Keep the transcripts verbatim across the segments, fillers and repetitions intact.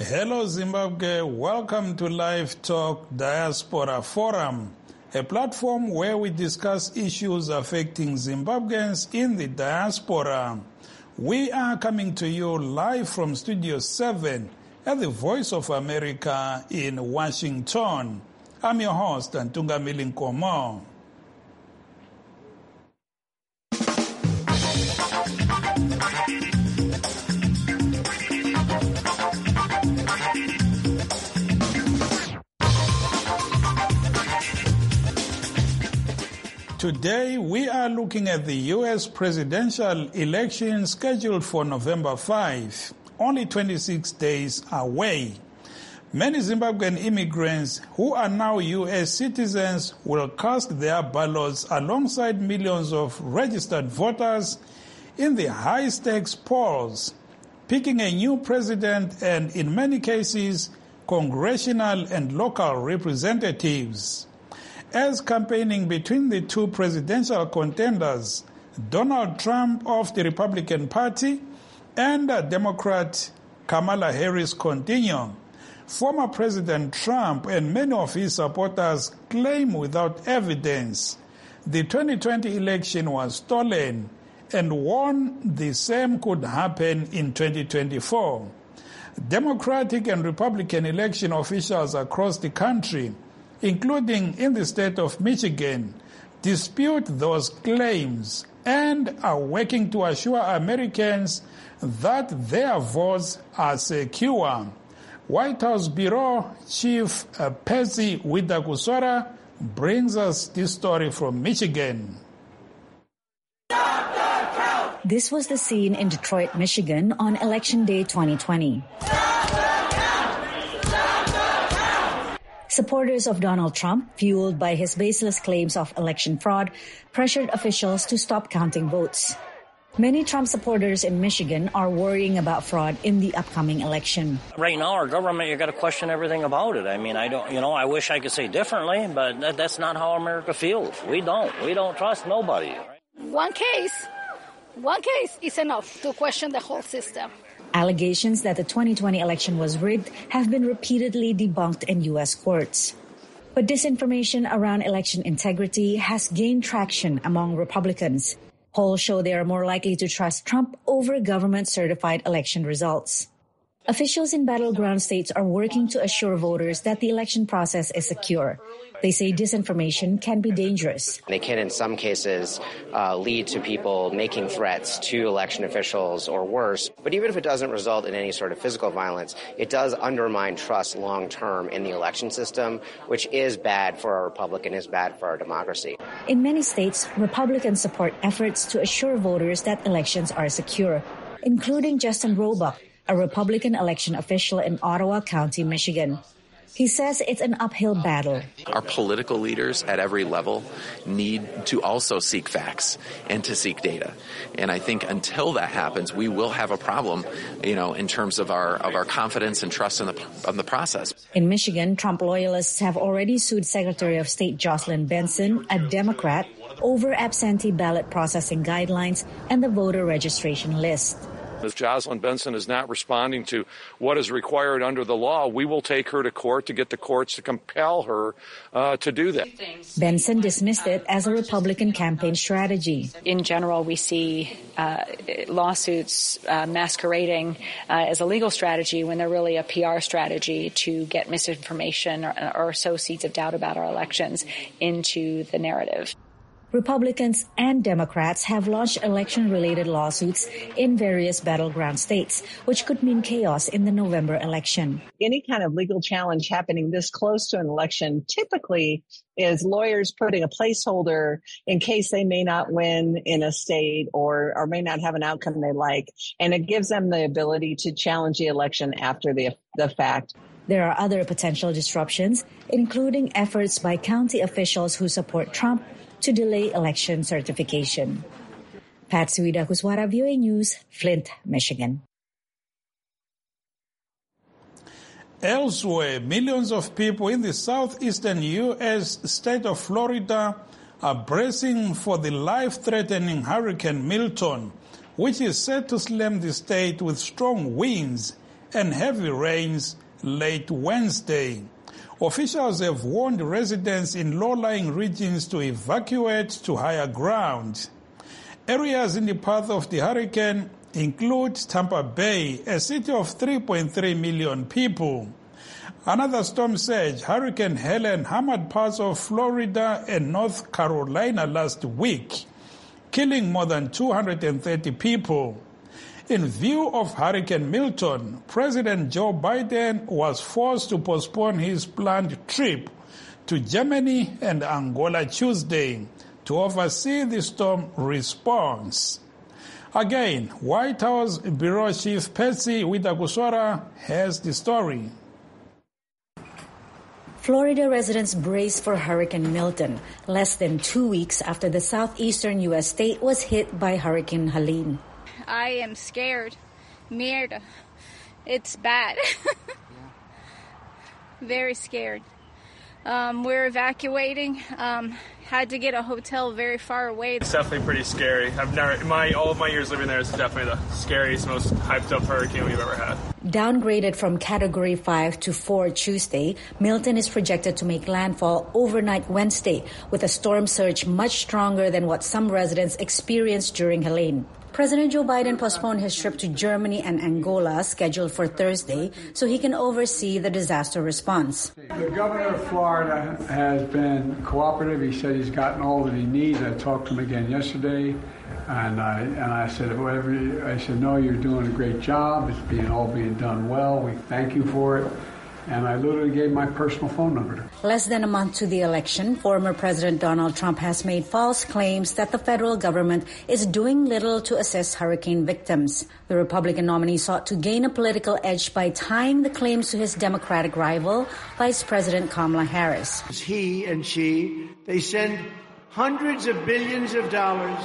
Hello Zimbabwe, welcome to Live Talk Diaspora Forum, a platform where we discuss issues affecting Zimbabweans in the diaspora. We are coming to you live from Studio seven at the Voice of America in Washington. I'm your host, Ntungamili Nkomo. Today, we are looking at the U S presidential election scheduled for November fifth, only twenty-six days away. Many Zimbabwean immigrants who are now U S citizens will cast their ballots alongside millions of registered voters in the high-stakes polls, picking a new president and, in many cases, congressional and local representatives. As campaigning between the two presidential contenders, Donald Trump of the Republican Party and Democrat Kamala Harris, continue, former President Trump and many of his supporters claim without evidence the twenty twenty election was stolen and warn the same could happen in twenty twenty-four. Democratic and Republican election officials across the country, including in the state of Michigan, dispute those claims and are working to assure Americans that their votes are secure. White House Bureau Chief uh, Patsy Widakuswara brings us this story from Michigan. This was the scene in Detroit, Michigan on Election Day twenty twenty. Supporters of Donald Trump, fueled by his baseless claims of election fraud, pressured officials to stop counting votes. Many Trump supporters in Michigan are worrying about fraud in the upcoming election. Right now, our government, you got to question everything about it. I mean, I don't, you know, I wish I could say differently, but that, that's not how America feels. We don't. We don't trust nobody. One case, one case is enough to question the whole system. Allegations that the twenty twenty election was rigged have been repeatedly debunked in U S courts. But disinformation around election integrity has gained traction among Republicans. Polls show they are more likely to trust Trump over government-certified election results. Officials in battleground states are working to assure voters that the election process is secure. They say disinformation can be dangerous. They can, in some cases, uh, lead to people making threats to election officials or worse. But even if it doesn't result in any sort of physical violence, it does undermine trust long-term in the election system, which is bad for our republic and is bad for our democracy. In many states, Republicans support efforts to assure voters that elections are secure, including Justin Roebuck, a Republican election official in Ottawa County, Michigan. He says it's an uphill battle. Our political leaders at every level need to also seek facts and to seek data. And I think until that happens, we will have a problem, you know, in terms of our of our confidence and trust in the in the process. In Michigan, Trump loyalists have already sued Secretary of State Jocelyn Benson, a Democrat, over absentee ballot processing guidelines and the voter registration list. If Jocelyn Benson is not responding to what is required under the law, we will take her to court to get the courts to compel her uh, to do that. Benson dismissed it as a Republican campaign strategy. In general, we see uh, lawsuits uh, masquerading uh, as a legal strategy when they're really a P R strategy to get misinformation or, or sow seeds of doubt about our elections into the narrative. Republicans and Democrats have launched election-related lawsuits in various battleground states, which could mean chaos in the November election. Any kind of legal challenge happening this close to an election typically is lawyers putting a placeholder in case they may not win in a state or, or may not have an outcome they like. And it gives them the ability to challenge the election after the, the fact. There are other potential disruptions, including efforts by county officials who support Trump to delay election certification. Patsy Widakuswara, V O A News, Flint, Michigan. Elsewhere, millions of people in the southeastern U S state of Florida are bracing for the life-threatening Hurricane Milton, which is set to slam the state with strong winds and heavy rains late Wednesday. Officials have warned residents in low-lying regions to evacuate to higher ground. Areas in the path of the hurricane include Tampa Bay, a city of three point three million people. Another storm surge, Hurricane Helen, hammered parts of Florida and North Carolina last week, killing more than two hundred thirty people. In view of Hurricane Milton, President Joe Biden was forced to postpone his planned trip to Germany and Angola Tuesday to oversee the storm response. Again, White House Bureau Chief Patsy Widakuswara has the story. Florida residents brace for Hurricane Milton, less than two weeks after the southeastern U S state was hit by Hurricane Helene. I am scared. Mierda. It's bad. Very scared. Um, we're evacuating. Um, had to get a hotel very far away. It's definitely pretty scary. I've never, my all of my years living there, is definitely the scariest, most hyped up hurricane we've ever had. Downgraded from Category five to four Tuesday, Milton is projected to make landfall overnight Wednesday with a storm surge much stronger than what some residents experienced during Helene. President Joe Biden postponed his trip to Germany and Angola, scheduled for Thursday, so he can oversee the disaster response. The governor of Florida has been cooperative. He said he's gotten all that he needs. I talked to him again yesterday, and I and I said, whatever. I said, no, you're doing a great job. It's being all being done well. We thank you for it. And I literally gave my personal phone number to her. Less than a month to the election, former President Donald Trump has made false claims that the federal government is doing little to assist hurricane victims. The Republican nominee sought to gain a political edge by tying the claims to his Democratic rival, Vice President Kamala Harris. He and she, they send hundreds of billions of dollars.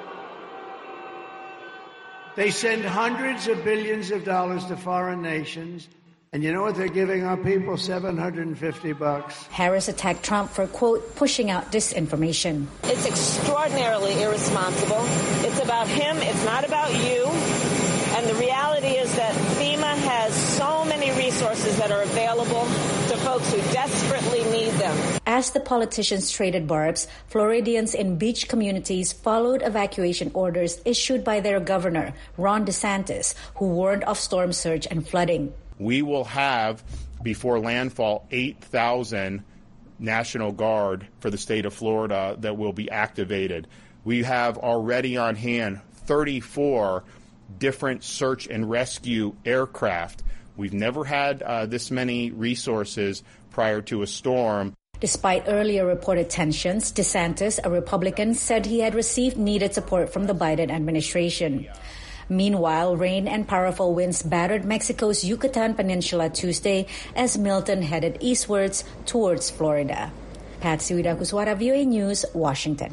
They send hundreds of billions of dollars to foreign nations. And you know what they're giving our people? seven hundred fifty bucks. Harris attacked Trump for, quote, pushing out disinformation. It's extraordinarily irresponsible. It's about him. It's not about you. And the reality is that FEMA has so many resources that are available to folks who desperately need them. As the politicians traded barbs, Floridians in beach communities followed evacuation orders issued by their governor, Ron DeSantis, who warned of storm surge and flooding. We will have, before landfall, eight thousand National Guard for the state of Florida that will be activated. We have already on hand thirty-four different search and rescue aircraft. We've never had uh, this many resources prior to a storm. Despite earlier reported tensions, DeSantis, a Republican, said he had received needed support from the Biden administration. Meanwhile, rain and powerful winds battered Mexico's Yucatan Peninsula Tuesday as Milton headed eastwards towards Florida. Patsy Widakuswara, V O A News, Washington.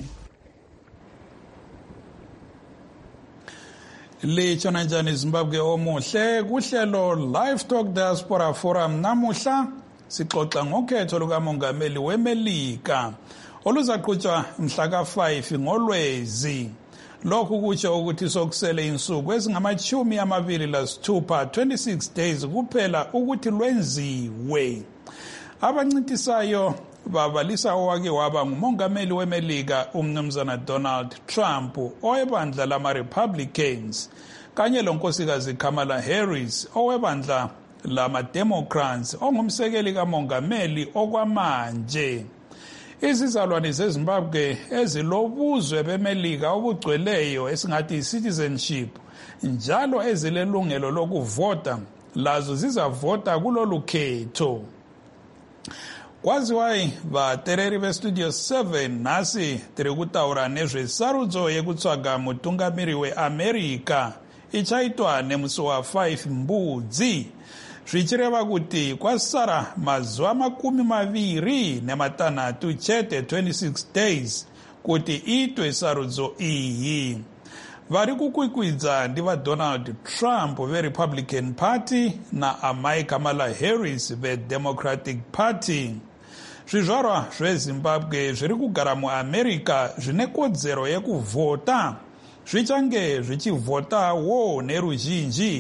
Lichona njani Zimbabwe omuhle kuhlelo Livestock Diaspora Forum namuhla sixoxa ngokhetho lukamongameli weMelika oluzaqhutshwa mhla ka five ngoLwezi. Lokhu kutsho ukuthi sokusele insuku ezingamachumi amabili lasithupha twenty-six days kuphela ukuthi lwenziwe. Abancintisayo babalisa owake waba ngumongameli weMelika umnumzana Donald Trump owebandla lama-Republicans kanye lonkosikazi Kamala Harris owebandla lama-Democrats ongumsekeli kamongameli okwamanje. Izizalwane zeZimbabwe ezilobuzwe beMelika obugcweleyo esingathi citizenship njalo ezilelungelo lokuvota lazo zizavota kulolu khetho. Kwaziwayi vatereri vestudio seven nasi tiri kutaura nezvesarudzo yekutsvaga mutungamiri weAmerica ichaitwa nemusi wa five Mbudzi. Zvichireva kuti kwasara mazuva makumi maviri nematanhatu chete twenty-six days kuti iitwe sarudzo iyi. Vari kukwikwidza ndivaDonald Trump veRepublican Party naamai Kamala Harris veDemocratic Party. Zvizvarwa zveZimbabwe zviri kugara muAmerica zvine kodzero yekuvhota zvichange zvichivhotawo neruzhinji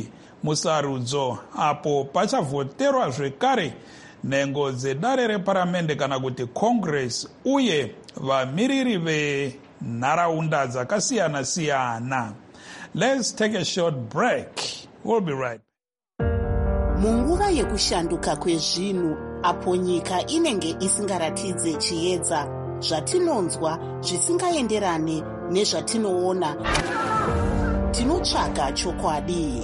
musarudzo apo pachavhoterwa zvekare nhengo dzedare reparamende kana kuti congress uye vamiriri venharaunda dzakasiyana-siyana. Let's take a short break. We'll be right back. Munguva yekushanduka kwezvinhu apo nyika inenge isingaratidze chiedza, zvatinonzwa zvisingaenderane nezvatinoona, tinotsvaga chokwadi.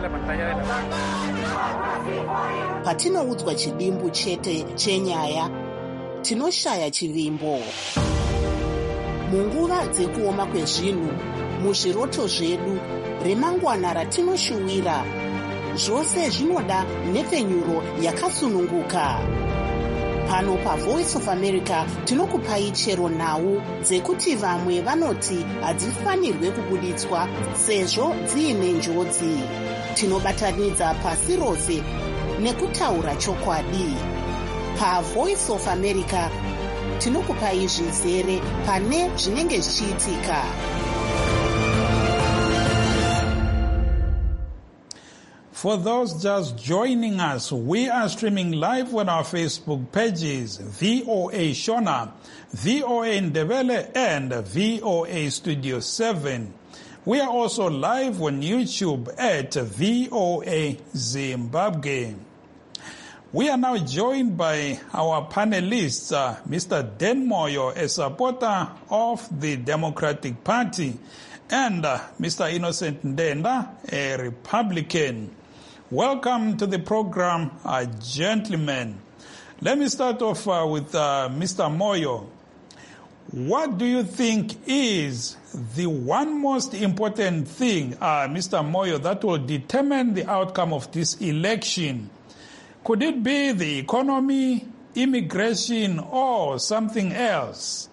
Patinoudzwa chidimbu chete chenyaya, tinoshaya chivimbo. Munguva dzekuoma kwezvinhu, muzviroto zvedu, remangwana ratinoshuwira, zvose zvinoda nhepfenyuro yakasununguka. Pano paVoice of America tinokupai chero nhau dzekuti vamwe vanoti hadzifanirwe kubuditswa sezvo dziine njodzi. Tinobatanidza pasi rose nekutaura chokwadi. PaVoice of America tinokupai zvizere pane zvinenge zvichiitika. For those just joining us, we are streaming live on our Facebook pages, V O A Shona, V O A Ndebele, and V O A Studio seven. We are also live on YouTube at V O A Zimbabwe. We are now joined by our panelists, uh, Mister Dan Moyo, a supporter of the Democratic Party, and uh, Mister Innocent Ndenda, a Republican. Welcome to the program, uh, gentlemen. Let me start off uh, with uh, Mister Moyo. What do you think is the one most important thing, uh, Mister Moyo, that will determine the outcome of this election? Could it be the economy, immigration, or something else?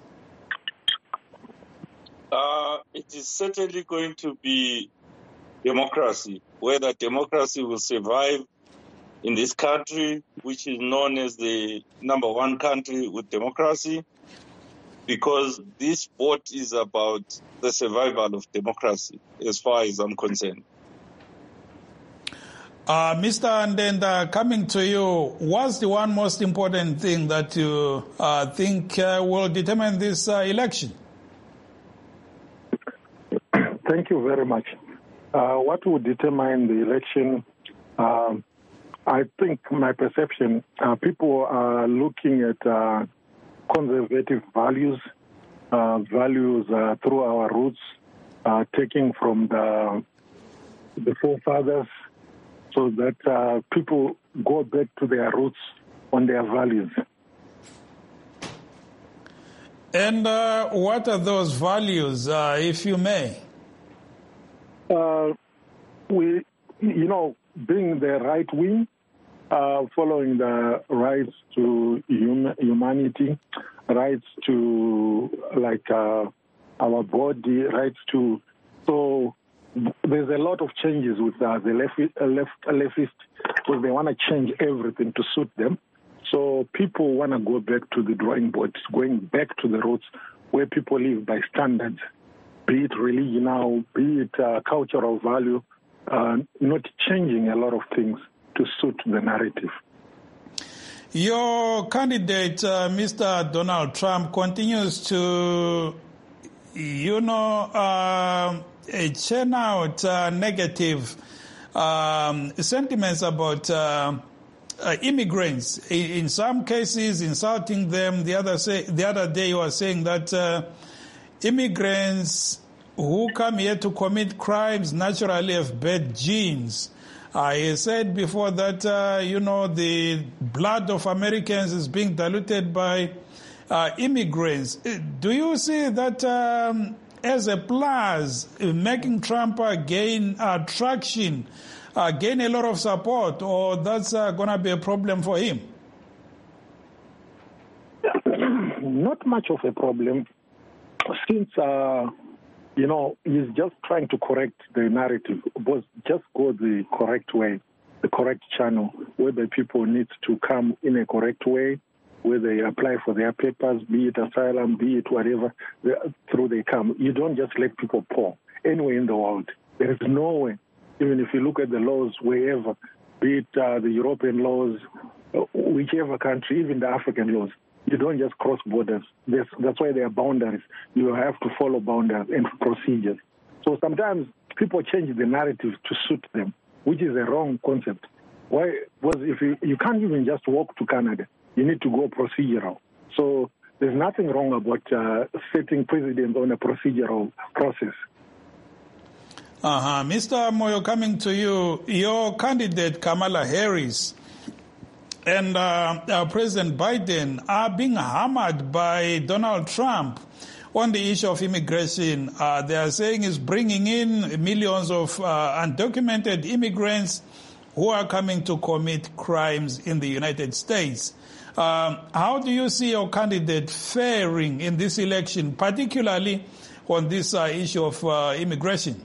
Uh, it is certainly going to be democracy, whether democracy will survive in this country, which is known as the number one country with democracy, because this vote is about the survival of democracy, as far as I'm concerned. Uh, Mister Ndenda, coming to you, what's the one most important thing that you uh, think uh, will determine this uh, election? Thank you very much. Uh, what will determine the election? Um, I think my perception, uh, people are looking at uh, conservative values, uh, values uh, through our roots, uh, taking from the, the forefathers, so that uh, people go back to their roots on their values. And uh, what are those values, uh, if you may? Uh, we, you know, being the right wing, uh, following the rights to hum- humanity, rights to, like, uh, our body, rights to, so there's a lot of changes with uh, the left, uh, left, uh, leftist, because they want to change everything to suit them. So people want to go back to the drawing board, going back to the roots where people live by standards, be it religion now, be it uh, cultural value, uh, not changing a lot of things to suit the narrative. Your candidate, uh, Mister Donald Trump, continues to, you know, uh, churn out uh, negative um, sentiments about uh, uh, immigrants. In, in some cases, insulting them. The other say, the other day, he was saying that uh, immigrants who come here to commit crimes naturally have bad genes. I said before that, uh, you know, the blood of Americans is being diluted by uh, immigrants. Do you see that um, as a plus, making Trump uh, gain uh, traction, uh, gain a lot of support, or that's uh, going to be a problem for him? Not much of a problem, since, uh, you know, he's just trying to correct the narrative, but just go the correct way, the correct channel, where the people need to come in a correct way, where they apply for their papers, be it asylum, be it whatever, through they come. You don't just let people pour anywhere in the world. There is no way Even if you look at the laws wherever, be it uh, the European laws, whichever country, even the African laws, you don't just cross borders. That's, that's why there are boundaries. You have to follow boundaries and procedures. So sometimes people change the narrative to suit them, which is a wrong concept. Why? Because if you, you can't even just walk to Canada, you need to go procedural. So there's nothing wrong about uh, setting precedents on a procedural process. Uh-huh. Mister Moyo, coming to you, your candidate Kamala Harris and uh, uh, President Biden are being hammered by Donald Trump on the issue of immigration. Uh, they are saying he's bringing in millions of uh, undocumented immigrants who are coming to commit crimes in the United States. Um, how do you see your candidate faring in this election, particularly on this uh, issue of uh, immigration?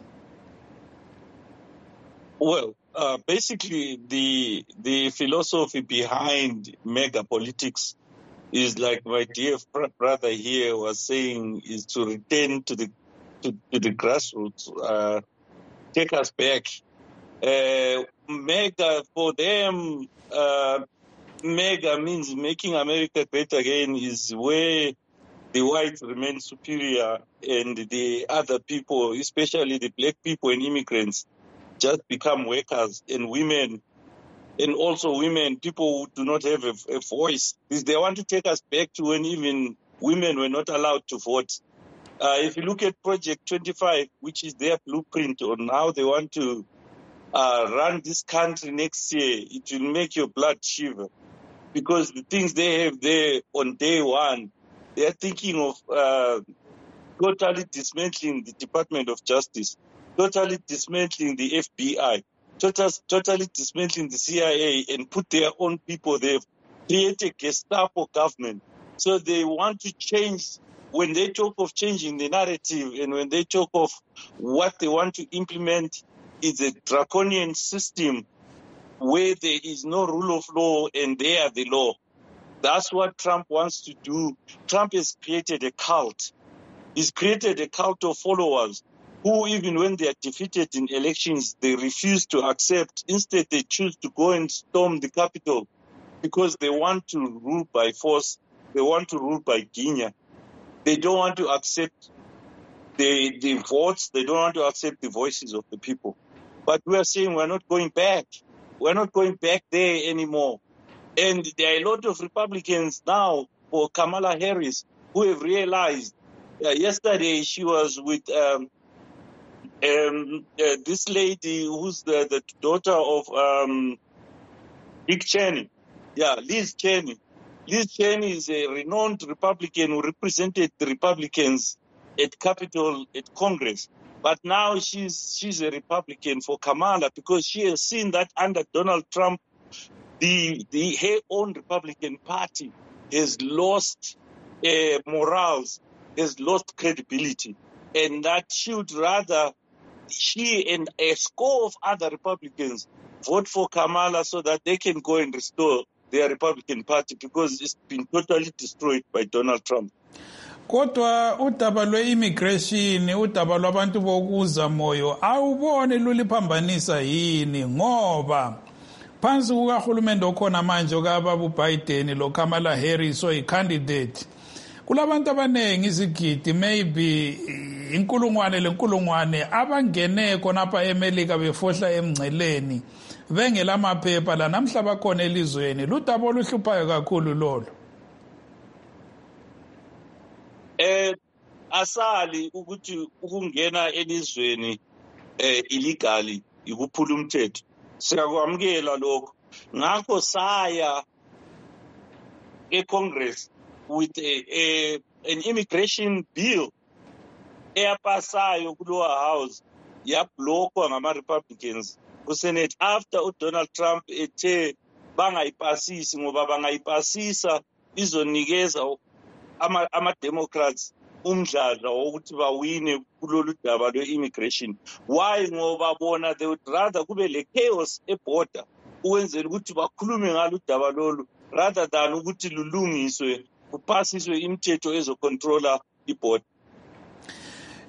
Well, uh, basically, the the philosophy behind mega politics is, like my dear brother here was saying, is to return to the to, to the grassroots, uh, take us back. Uh, mega for them, uh, mega means making America great again, is where the whites remain superior and the other people, especially the black people and immigrants, just become workers, and women, and also women, people who do not have a, a voice. They want to take us back to when even women were not allowed to vote. Uh, if you look at Project twenty-five, which is their blueprint on how they want to uh, run this country next year, it will make your blood shiver. Because the things they have there on day one, they are thinking of uh, totally dismantling the Department of Justice, totally dismantling the F B I, totally, totally dismantling the C I A, and put their own people there, create a Gestapo government. So they want to change, when they talk of changing the narrative and when they talk of what they want to implement, is a draconian system where there is no rule of law and they are the law. That's what Trump wants to do. Trump has created a cult. He's created a cult of followers who, even when they are defeated in elections, they refuse to accept. Instead, they choose to go and storm the Capitol because they want to rule by force. They want to rule by guinea. They don't want to accept the, the votes. They don't want to accept the voices of the people. But we are saying we're not going back. We're not going back there anymore. And there are a lot of Republicans now, for Kamala Harris, who have realized, uh, yesterday she was with um, um, uh, this lady who's the, the daughter of um, Dick Cheney. Yeah, Liz Cheney. Liz Cheney is a renowned Republican who represented the Republicans at Capitol, at Congress. But now she's she's a Republican for Kamala because she has seen that under Donald Trump, the the her own Republican Party has lost uh, morals, has lost credibility, and that she would rather, she and a score of other Republicans vote for Kamala so that they can go and restore their Republican Party because it's been totally destroyed by Donald Trump. Kodwa udaba lwe-immigration, udaba lwabantu bokuza Moyo, awubone luliphambanisa yini ngoba phansi kukahulumende okhona manje okaBaba uBiden lo Kamala Harris oyi-candidate, kulabantu abaningi izigidi maybe inkulungwane lenkulungwane abangene khonapha eMelika befohla emngceleni bengelamaphepha la namhla bakhona elizweni. Ludaba oluhluphayo kakhulu lolo. Eh asali ukuthi ukungena elizweni eh illegally ikuphula umthetho. Siyakwamukela lokho. Ngakho saya eCongress with a, a an immigration bill eyapasayo kulower house yablokwa ngama Republicans ku Senate after uDonald Trump ethe bangayipasisi ngoba bangayipasisa izonikeza ama ama Democrats umdladla wokuthi bawine kulolu daba lwe-immigration. Why? Ngoba bona they would rather kube le chaos eborder ukwenzela ukuthi bakhulume ngalo udaba lolu rather than ukuthi lulungiswe kupasiswe imithetho ezocontrola iborder.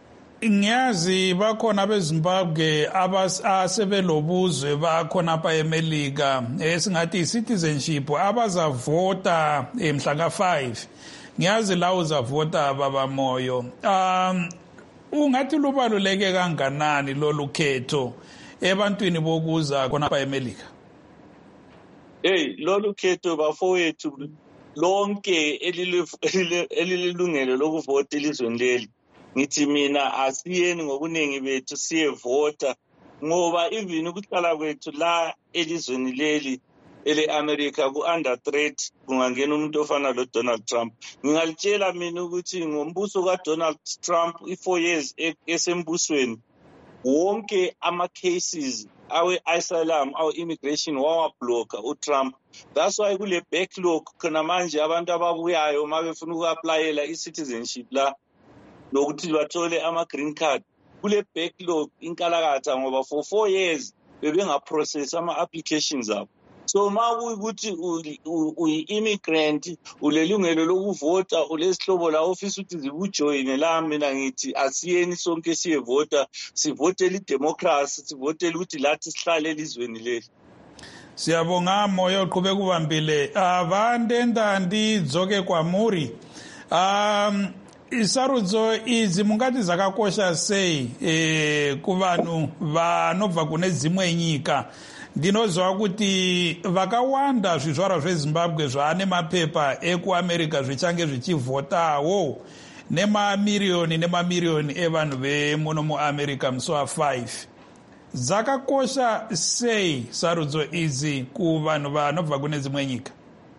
ngiyazi bakhona beZimbabwe asebelobuzwe bakhona apha eMelika esingathi i-citizenship abazavota mhla ka five. Ngiyazi la uzavota baba Moyo. Um ungathi lubaluleke kanganani lolu khetho ebantwini bokuza khona apha eMelika? Hey, lolu khetho bafowethu lonke elilungelo lokuvota elizweni leli. Ngithi mina asiyeni ngokuningi bethu siyevota ngoba even ukuhlala kwethu la elizweni leli ele-America ku-under threat kungangena umuntu ofana lo Donald Trump. Ngingalitshela mina ukuthi ngombuso kaDonald Trump i-four years esembusweni wonke ama-cases awe-asylum awe-immigration wawabloka uTrump. That's why kule backlog khona manje abantu ababuyayo uma befuna uku-aplayela i-citizenship la lokuthi bathole ama-green card kule backlog inkalakatha ngoba for four years bebengaprocess ama-applications abo. So ma kuyikuthi uyi-immigrant ulelungelo lokuvota ulesihlobo la office ukuthi zikujoyine la mina ngithi asiyeni sonke siyevota sivotele idemocracy sivotele ukuthi lathi sihlale elizweni leli. Siyabonga Moyo uqhubeka ubambile. Avandendandi Dzoke Kwamuri. Um isarudzo idzi mungati zakakosha sei eh kuvanhu vanobva kune dzimwe nyika. Ndinozwa kuti vakawanda zvizvarwa zveZimbabwe zvaane mapepa ekuAmerica zvichange zvichivhotawo nemamiliyoni nemamiliyoni evanhu vemuno muAmerica musi wa five. Dzakakosha sei sarudzo idzi kuvanhu vanobva kune dzimwe nyika?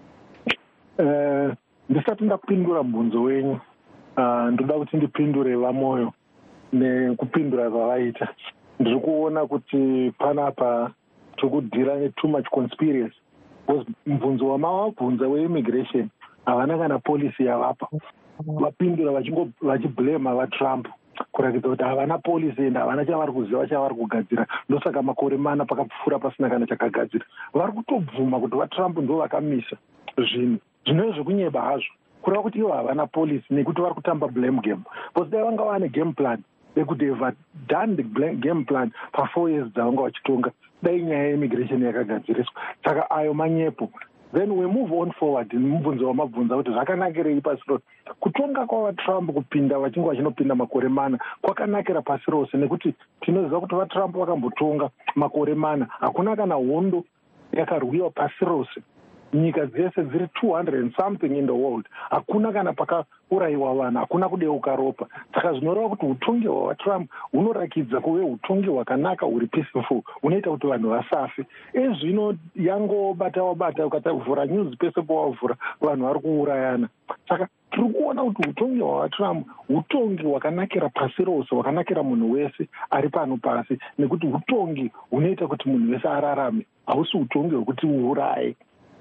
Eh ndisati ndapindura mubvunzo wenyu ndoda kuti ndipindure vaMoyo nekupindura zvavaita. Ndiri kuona kuti panapa tikudhira ne-too much conspiracy. Mubvunzo wamavabvunza we-immigration havana kana policy yavapa. Vapindura vachiblema vaTrump kuratidza kuti havana policy ende havana chavari kuziva chavari kugadzira. Ndosaka makore mana pakapfuura pasina kana chakagadzira. Vari kutobvuma kuti vaTrump ndo vakamisa zvinhu zvinove zvekunyeba hazvo. Kureva kuti ivo havana policy nekuti vari kutamba blame game. Because dai vanga vane game plan they could have done the game plan for four years dzavanga vachitonga dai nyaya yeimmigration yakagadziriswa. Saka ayo manyepo. Then we move on forward mubvunzo wamabvunza kuti zvakanakirei pasi rose kutonga kwavaTrump kupinda vachinge vachinopinda makore mana kwakanakira pasi rose nekuti tinoziva kuti vaTrump vakambotonga makore mana hakuna kana hondo yakarwiwa pasi rose. Nyika dzese dziri two hundred and something in the world hakuna kana pakaurayiwa vanhu hakuna kudeuka ropa. Saka zvinoreva kuti utongi hwaTrump hunorakidza kuve utongi hwakanaka huri peaceful unoita kuti vanhu vasafe. Ezvino yangobata wabata ukatavhura news pese pawavhura vanhu vari kuurayana. Saka tiri kuona kuti utongi hwaTrump utongi hwakanakira pasi rose hwakanakira munhu wese ari pano pasi nekuti utongi hunoita kuti munhu wese ararame hausi utongi hwekuti uuraye.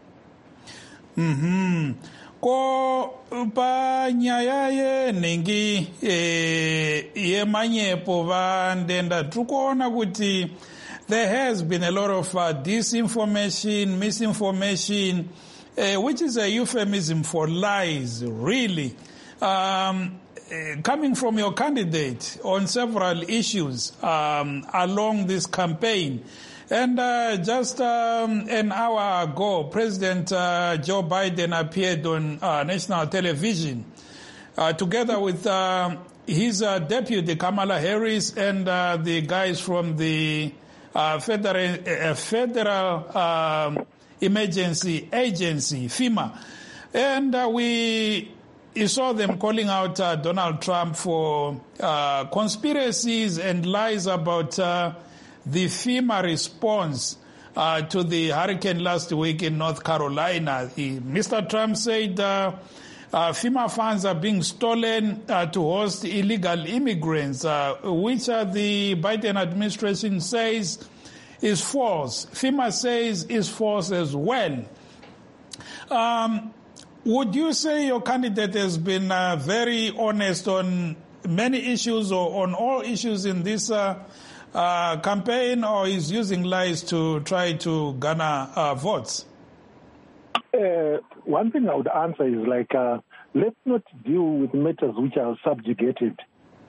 Mhm. Ko panyaya yenhingi eh, yemanyepo vandenda tikuona kuti there has been a lot of uh, disinformation, misinformation, uh, which is a euphemism for lies, really, um, uh, coming from your candidate on several issues um, along this campaign. And uh, just um, an hour ago, President uh, Joe Biden appeared on uh, national television uh, together with uh, his uh, deputy, Kamala Harris, and uh, the guys from the uh, Federal, uh, Federal um, Emergency Agency, FEMA. And uh, we saw them calling out uh, Donald Trump for uh, conspiracies and lies about uh, the FEMA response uh, to the hurricane last week in North Carolina. He, Mister Trump said uh, uh, FEMA funds are being stolen uh, to host illegal immigrants, uh, which uh, the Biden administration says is false. FEMA says is false as well. Um, would you say your candidate has been uh, very honest on many issues or on all issues in this uh, Uh, campaign, or is using lies to try to garner uh, votes? Uh, one thing I would answer is like, uh, let's not deal with matters which are subjugated.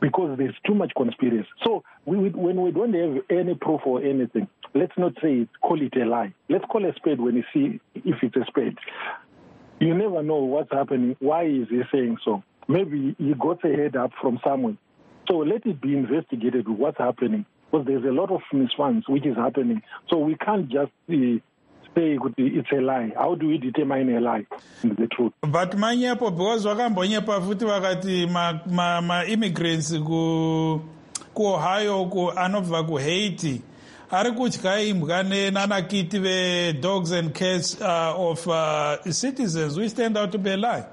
because there's too much conspiracy. So we, we, when we don't have any proof or anything, let's not say it, call it a lie. Let's call a spade when you see if it's a spade. You never know what's happening. Why is he saying so? Maybe he got a head up from somewhere. So let it be investigated what's happening, because there's a lot of misfunds which is happening. So we can't just uh, say it's a lie. How do we determine a lie? The truth. But manyepo because wakambonyepa futhi wakati ma ma, ma immigrants ku ku Ohio ku anobva ku Haiti ari kutya imbwa nenanakiti ve dogs and cats uh, of uh, citizens. We stand out to be a lie.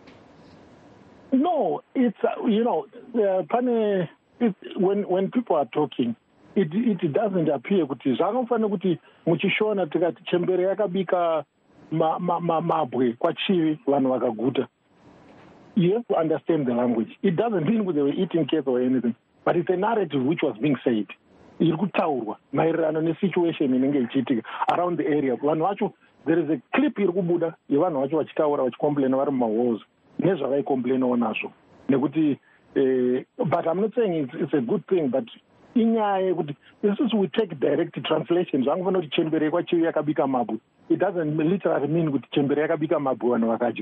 No, it's uh, you know, uh, pane, it, when when people are talking, it it doesn't appear kuti zvakafana kuti muchishona tikati chembere yakabika ma ma ma mabwe kwachivi vanhu vakaguta. You have to understand the language. It doesn't mean that they were eating cake or anything, but it's a narrative which was being said. Iri kutaurwa maererano nesituation inenge ichiitika around the area. Vanhu vacho, there is a clip iri kubuda yevanhu vacho vachitaura vachicomplaina vari mumahalls nezvavaicomplainawo nazvo nekuti but I'm not saying it's, it's a good thing, but inyaya yekuti this is we take direct translation zvangofanira kuti chembere kwachivi yakabika mabwe. It doesn't literally mean kuti chembere yakabika mabwe vanhu vakadya.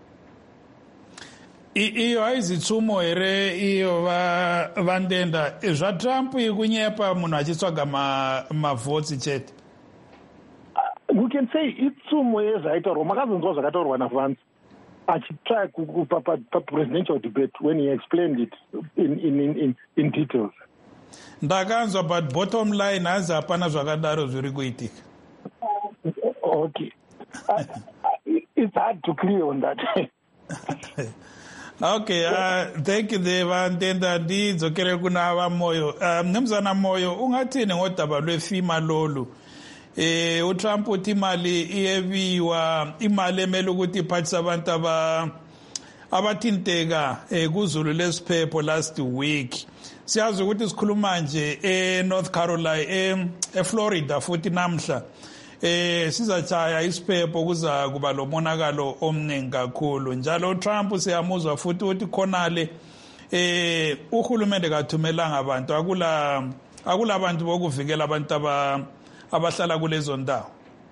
Iyo haizi tsumo here iyo vandenda zvaTrump kunyepa munhu achitsvaga mavhotsi chete. We can say itsumo yezvaitaurwa makazonzwa zvakataurwa naFrance achitry papresidential debate when he explained it in, in, in, in details. Ndakanzwa, but bottom line hazi hapana zvakadaro zviri kuitika. Okay. uh, it's hard to clear on that. Okay, uh, thank you Deva. Ndenda ndidzokere kuna vamoyo. Um, nemzana moyo ungathini ngodaba lweFEMA lolu? Eh uTrump uthi imali iyebiwa, imali emele ukuthi iphathisa abantu aba abathinteka kuzulu lesiphepho last week. Siyazi ukuthi sikhuluma nje eNorth Carolina, eFlorida futhi namhla. Eh sizachaya isiphepho kuza kuba lo monakalo omningi kakhulu. Njalo Trump siyamuzwa futhi uthi khonale eh uhulumende kathumelanga abantu, akula akula abantu bokuvikela abantu aba abahlala kulezo ndawo.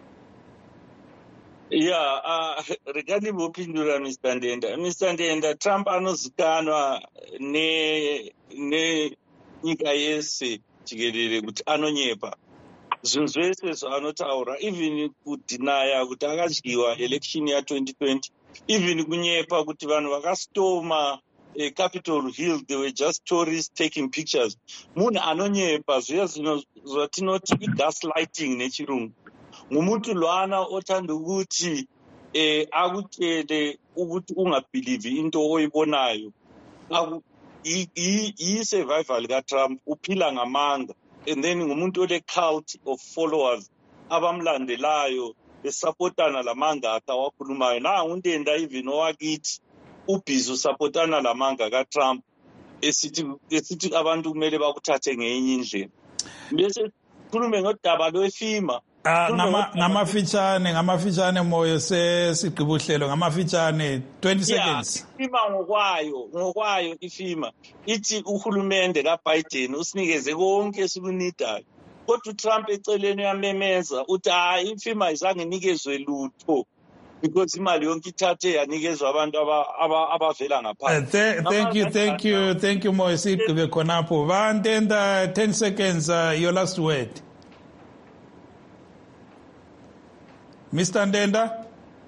Yeah, uh, regarding upindura Mister Ndenda, Mister Ndenda, Trump anozikanwa ne ne nyika yese jikelele kuti anonyepa. Zvinhu zvese zvaanotaura, even kudhinaya kuti akadyiwa election ya twenty twenty, even kunyepa kuti vanhu vakastoma uh, Capitol Hill, they were just tourists taking pictures. Munhu anonyepa zviya zvino zvatinoti gaslighting nechirungu. Ngumuntu lwana othanda ukuthi eh akutshele ukuthi ungabelieve into oyibonayo. Aku i survival ka Trump uphila ngamanga, and then ngumuntu ole cult of followers abamlandelayo besupportana lamanga akawakhulumayo. Na uNdenda even owakithi ubhizi usupportana lamanga ka Trump esithi esithi abantu kumele bakuthathe ngenye indlela. Bese khulume ngodaba lweFEMA. Ah ngama ngamafitshane ngamafitshane moyo sesigqiba uhlelo ngamafitshane twenty seconds. iFEMA ngokwayo ngokwayo iFEMA ithi uhulumende kaBiden usinikeze konke esikunidayo. Kodwa uTrump eceleni uyamemeza uthi hayi iFEMA ayizange nikezwe lutho because imali yonke ithathe yanikezwa abantu abavela ngaphandle. Thank you, thank you, thank you moyo sigqibe khonapho. Vandenda ten seconds, uh, your last word. Mister Ndenda?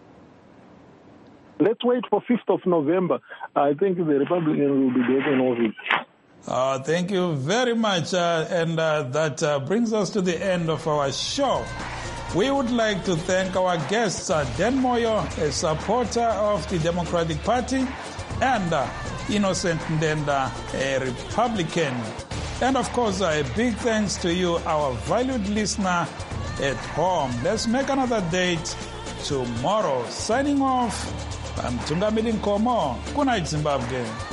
Let's wait for fifth of November. I think the Republican will be back in office. Uh, thank you very much. Uh, and uh, that uh, brings us to the end of our show. We would like to thank our guests, uh, Dan Moyo, a supporter of the Democratic Party, and uh, Innocent Ndenda, a Republican. And of course, uh, a big thanks to you, our valued listener at home. Let's make another date tomorrow. Signing off, I'm Tungamili Nkomo. Good night, Zimbabwe.